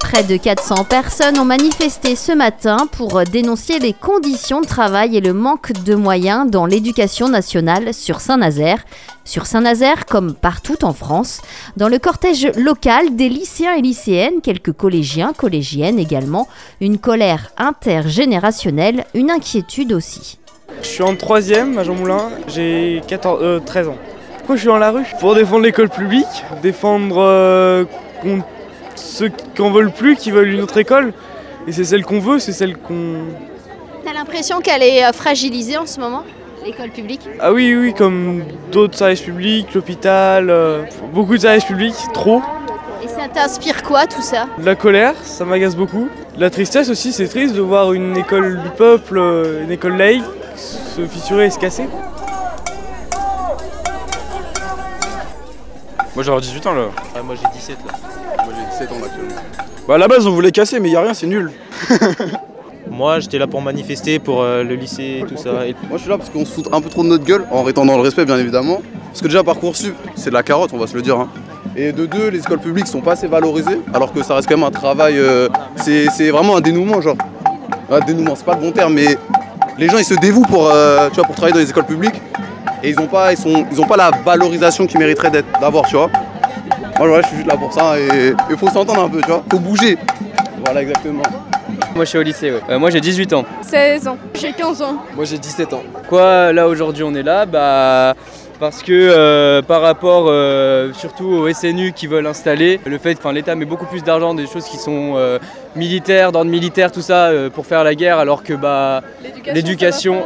Près de 400 personnes ont manifesté ce matin pour dénoncer les conditions de travail et le manque de moyens dans l'éducation nationale sur Saint-Nazaire. Sur Saint-Nazaire, comme partout en France, dans le cortège local, des lycéens et lycéennes, quelques collégiens, collégiennes également, une colère intergénérationnelle, une inquiétude aussi. Je suis en 3e à Jean Moulin, j'ai 13 ans. Pourquoi je suis dans la rue ? Pour défendre l'école publique, défendre contre ceux qui n'en veulent plus, qui veulent une autre école. Et c'est celle qu'on veut, c'est celle qu'on... T'as l'impression qu'elle est fragilisée en ce moment, l'école publique ? Ah oui, comme d'autres services publics, l'hôpital, beaucoup de services publics, trop. Et ça t'inspire quoi tout ça ? De la colère, ça m'agace beaucoup. De la tristesse aussi, c'est triste de voir une école du peuple, une école laïque, se fissurer et se casser. Moi j'ai 18 ans là. Ah, moi j'ai 17 là. Moi j'ai 17 ans actuellement. Bah à la base on voulait casser mais y a rien, c'est nul. Moi j'étais là pour manifester pour le lycée et tout ça. Et... Moi je suis là parce qu'on se fout un peu trop de notre gueule en rétendant le respect bien évidemment. Parce que déjà Parcoursup c'est de la carotte, on va se le dire. Et de deux, les écoles publiques sont pas assez valorisées alors que ça reste quand même un travail, c'est vraiment un dénouement genre. Un dénouement c'est pas le bon terme mais les gens ils se dévouent pour travailler dans les écoles publiques. Et ils ont pas la valorisation qu'ils mériteraient d'avoir, tu vois. Moi je suis juste là pour ça et il faut s'entendre un peu, tu vois. Faut bouger. Voilà exactement. Moi je suis au lycée, ouais. Moi j'ai 18 ans. 16 ans. J'ai 15 ans. Moi j'ai 17 ans. Pourquoi là aujourd'hui on est là ? Parce que par rapport surtout au SNU qui veulent installer, l'État met beaucoup plus d'argent des choses qui sont militaires, d'ordre militaire, tout ça, pour faire la guerre, alors que l'éducation,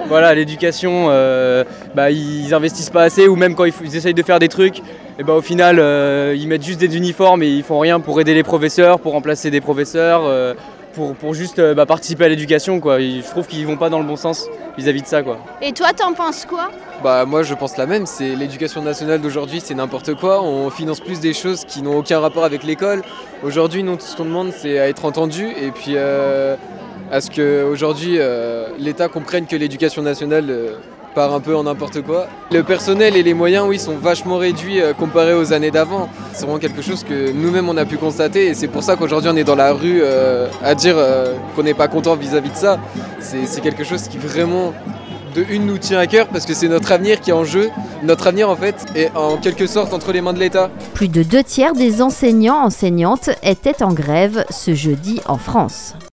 ils investissent pas assez, ou même quand ils essayent de faire des trucs, et au final ils mettent juste des uniformes et ils font rien pour aider les professeurs, pour remplacer des professeurs. Pour juste participer à l'éducation, quoi. Je trouve qu'ils vont pas dans le bon sens vis-à-vis de ça, quoi. Et toi, t'en penses quoi ? Moi je pense la même, c'est l'éducation nationale d'aujourd'hui, c'est n'importe quoi, on finance plus des choses qui n'ont aucun rapport avec l'école. Aujourd'hui, nous, tout ce qu'on demande, c'est à être entendu et puis à ce qu'aujourd'hui l'État comprenne que l'éducation nationale part un peu en n'importe quoi. Le personnel et les moyens, oui, sont vachement réduits comparés aux années d'avant. C'est vraiment quelque chose que nous-mêmes on a pu constater et c'est pour ça qu'aujourd'hui on est dans la rue à dire qu'on n'est pas content vis-à-vis de ça. C'est quelque chose qui vraiment, nous tient à cœur parce que c'est notre avenir qui est en jeu. Notre avenir en fait est en quelque sorte entre les mains de l'État. Plus de 2/3 des enseignants-enseignantes étaient en grève ce jeudi en France.